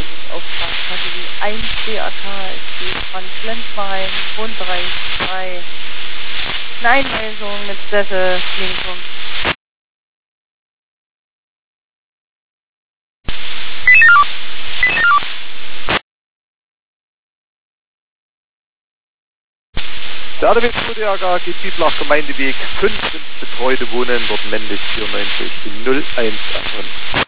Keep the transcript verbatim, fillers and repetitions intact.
Auftragskategorie eins D A K, es geht von Flensheim, Wohnbereich drei. Eine Einweisung mit Sessel, Klinikum. Der R W zwei D A K geht Bieblach Gemeindeweg fünf ins betreute Wohnen, dort männlich vierundneunzig null eins ankommen.